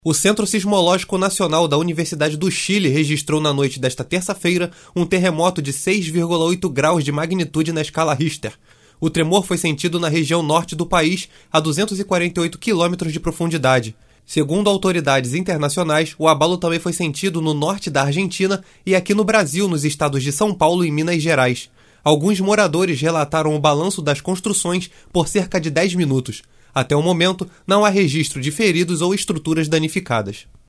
O Centro Sismológico Nacional da Universidade do Chile registrou na noite desta terça-feira um terremoto de 6,8 graus de magnitude na escala Richter. O tremor foi sentido na região norte do país, a 248 quilômetros de profundidade. Segundo autoridades internacionais, o abalo também foi sentido no norte da Argentina e aqui no Brasil, nos estados de São Paulo e Minas Gerais. Alguns moradores relataram o balanço das construções por cerca de 10 minutos. Até o momento, não há registro de feridos ou estruturas danificadas.